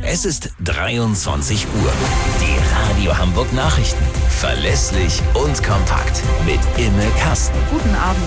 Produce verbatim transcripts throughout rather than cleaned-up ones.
Es ist dreiundzwanzig Uhr. Die Radio Hamburg Nachrichten. Verlässlich und kompakt mit Imme Kasten. Guten Abend.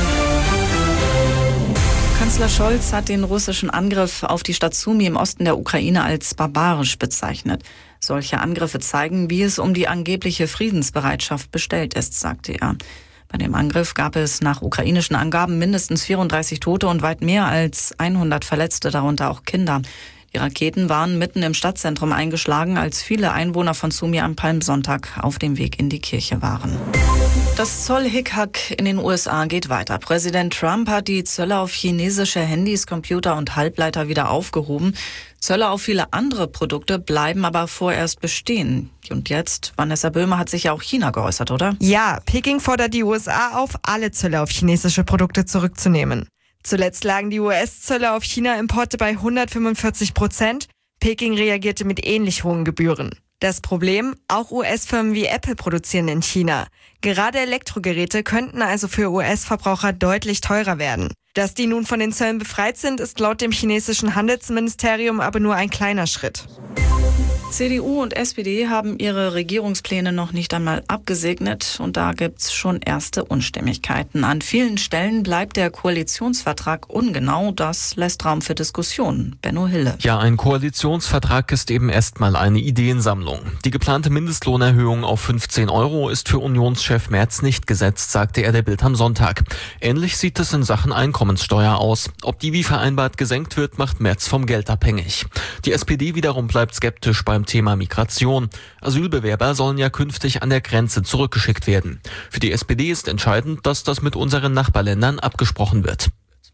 Kanzler Scholz hat den russischen Angriff auf die Stadt Sumy im Osten der Ukraine als barbarisch bezeichnet. Solche Angriffe zeigen, wie es um die angebliche Friedensbereitschaft bestellt ist, sagte er. Bei dem Angriff gab es nach ukrainischen Angaben mindestens vierunddreißig Tote und weit mehr als hundert Verletzte, darunter auch Kinder. Die Raketen waren mitten im Stadtzentrum eingeschlagen, als viele Einwohner von Sumy am Palmsonntag auf dem Weg in die Kirche waren. Das Zollhickhack in den U S A geht weiter. Präsident Trump hat die Zölle auf chinesische Handys, Computer und Halbleiter wieder aufgehoben. Zölle auf viele andere Produkte bleiben aber vorerst bestehen. Und jetzt, Vanessa Böhmer, hat sich ja auch China geäußert, oder? Ja, Peking fordert die U S A auf, alle Zölle auf chinesische Produkte zurückzunehmen. Zuletzt lagen die U S-Zölle auf China-Importe bei hundertfünfundvierzig Prozent. Peking reagierte mit ähnlich hohen Gebühren. Das Problem, auch U S-Firmen wie Apple produzieren in China. Gerade Elektrogeräte könnten also für U S-Verbraucher deutlich teurer werden. Dass die nun von den Zöllen befreit sind, ist laut dem chinesischen Handelsministerium aber nur ein kleiner Schritt. C D U und S P D haben ihre Regierungspläne noch nicht einmal abgesegnet und da gibt's schon erste Unstimmigkeiten. An vielen Stellen bleibt der Koalitionsvertrag ungenau, das lässt Raum für Diskussionen. Benno Hille. Ja, ein Koalitionsvertrag ist eben erstmal eine Ideensammlung. Die geplante Mindestlohnerhöhung auf fünfzehn Euro ist für Unionschef Merz nicht gesetzt, sagte er der Bild am Sonntag. Ähnlich sieht es in Sachen Einkommenssteuer aus. Ob die wie vereinbart gesenkt wird, macht Merz vom Geld abhängig. Die S P D wiederum bleibt skeptisch beim Thema Migration. Asylbewerber sollen ja künftig an der Grenze zurückgeschickt werden. Für die S P D ist entscheidend, dass das mit unseren Nachbarländern abgesprochen wird.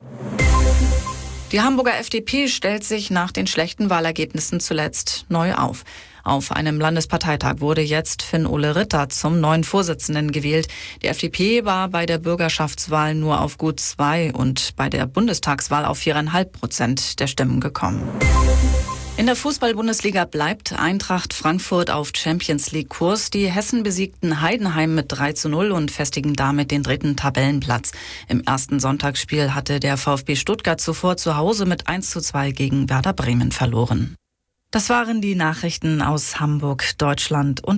Die Hamburger F D P stellt sich nach den schlechten Wahlergebnissen zuletzt neu auf. Auf einem Landesparteitag wurde jetzt Finn-Ole Ritter zum neuen Vorsitzenden gewählt. Die F D P war bei der Bürgerschaftswahl nur auf gut zwei und bei der Bundestagswahl auf viereinhalb Prozent der Stimmen gekommen. In der Fußball-Bundesliga bleibt Eintracht Frankfurt auf Champions-League-Kurs. Die Hessen besiegten Heidenheim mit drei zu null und festigen damit den dritten Tabellenplatz. Im ersten Sonntagsspiel hatte der VfB Stuttgart zuvor zu Hause mit eins zu zwei gegen Werder Bremen verloren. Das waren die Nachrichten aus Hamburg, Deutschland und